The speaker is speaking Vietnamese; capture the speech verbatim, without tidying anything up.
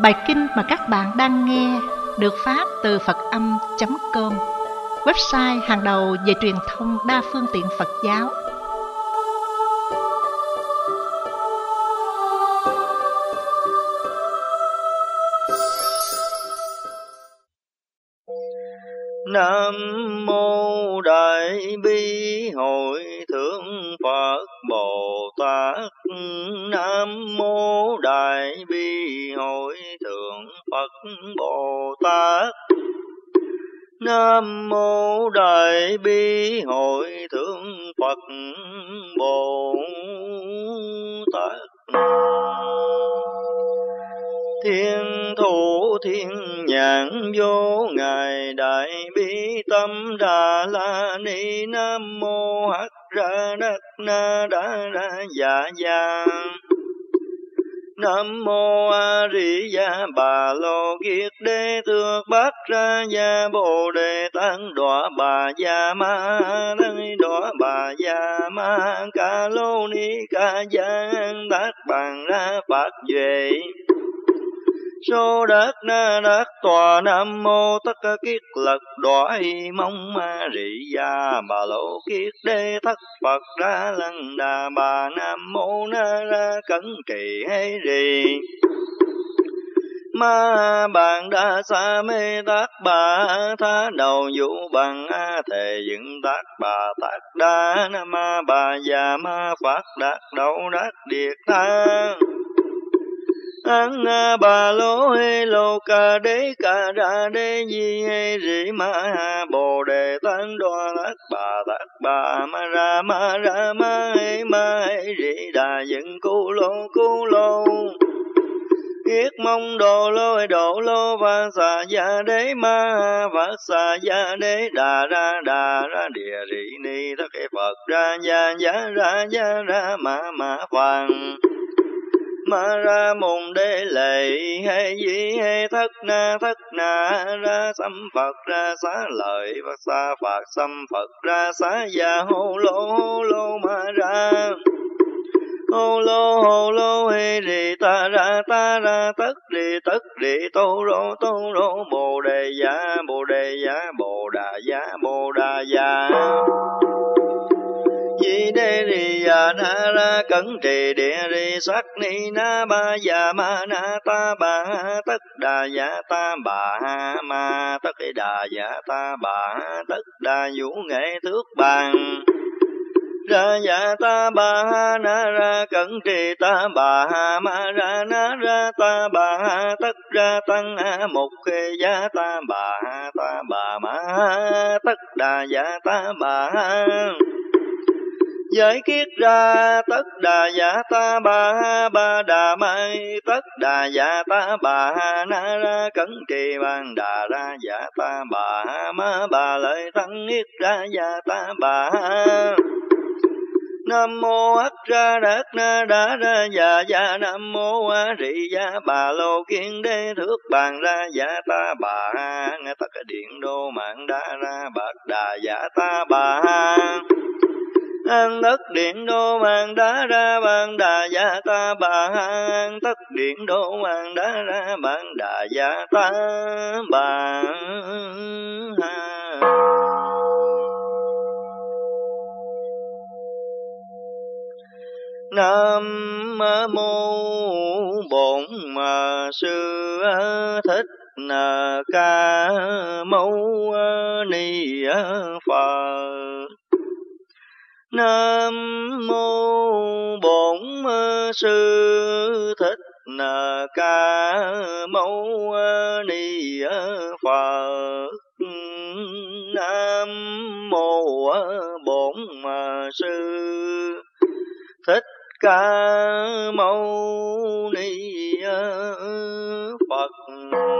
Bài kinh mà các bạn đang nghe được phát từ Phật Âm chấm com, website hàng đầu về truyền thông đa phương tiện Phật giáo. Nam mô Đại Bi Hội Thượng Phật Bồ Tát. Nam mô Đại Bi Hội Thượng Phật Bồ Tát. Nam mô Đại Bi Hội Thượng Phật Bồ Tát. Thiên thủ thiên nhãn vô ngài Đại Bi Tâm Đà La Ni. Nam mô Hắc Ra Đắc Na Đa Ra Dạ Dạ. Nam mô A Di Đà Bà Lô Kiết Đế Thượng Bát Ra Gia Bồ Đề Tát Đọa Bà Gia Ma Đăng Đọa Bà Gia Ma Ca Lô Ni Ca Giang Tát Bàn Ra Phát Duệ Sô Đắc Na Đắc Tòa. Nam mô Tất Kiết Lật Đọa Mong Ma Rị Gia Bà Lô Kiết Đế Thất Phật Ra Lăng Đà Bà. Nam mô Na Ra Cẩn Trì Hay Rì Ma Bàn Đa Sa Mê Tát Bà Tha Đầu Vũ Bằng A Thề Dựng Tát Bà Tát Đa. Nam Ma Bà Già Ma Phát Đạt Đậu Đắc Điệt Tha An Bà Lô Hê Lô Ca Đế Ca Ra Đế Di Hê Rị Ma Ha Bồ Đề Tát Đoa Tát Bà Tát Bà Ma Ra Ma Ra Ma Hê Ma Hê Rị Đà Dựng Cu Lô Cu Lô Yết Mong Đồ Lô Độ Lô Và Xà Gia Đế Ma Và Xà Gia Đế Đà Ra Đà Ra Địa Rị Ni Tất Kế Phật Ra Gia Gia Ra Gia Ra Ma Ma Phàng Ma Ra Môn Đế Lệ Hê Di Hê Thất Na Thất Na Ra Xăm Phật Ra Xá Lợi Và Xá Phật Xăm Phật Ra Xá Gia Hô Lô Hô Lô Ma Ra Hô Lô Hô Lô Hê Rì Ta Ra Ta Ra Tất Rì Tất Rì Tô Rô Tô Rô Bồ Đề Gia Bồ Đề Gia Bồ Đà Gia Bồ Đà Gia Di Đê Rì Già Na Ra Cẩn Trì Địa Rì Sắc Ni Na Ba Già Ma Na Ta Bà Tất Đà Giả Ta Bà Ma Tất Đà Giả Ta Bà Tất Đà Vũ Nghệ Thước Bàn Ra Dạ Ta Bà Na Ra Cẩn Trì Ta Bà Ma Ra Na Ra Ta Bà Tất Ra Tăng Mục Khê Gia Ta Bà Ta Bà Ma Tất Đà Giả Ta Bà Giới Kiết Ra Tất Đà Giả Ta Bà Ba Đà Mai Tất Đà Giả Ta Bà Na Ra Cẩn Trì Ban Đà Ra Giả Ta Bà Ma Bà Lợi Tăng Yết Ra Giả Ta Bà. Nam mô Hắc Ra Đắc Na Đa Ra Dạ Dạ. Nam mô A Rị Gia Bà Lô Kiên Đế Thước Bàn Ra Giả Ta Bà Nghe Tất Điện Đô Mạng Đa Ra Bạc Đà Giả Ta Bà An Tất Điện Đô Mạng Đá Ra Ban Đà Giả Ta Bà An Tất Điện Đô Mạng Đá Ra Ban Đà Giả Ta Bà. Nam mô Bổn Sư Thích Ca Mâu Ni Phật. Nam mô Bổn Sư Thích Ca Mâu Ni Phật. Nam mô Bổn Sư Thích Ca Mâu Ni Phật.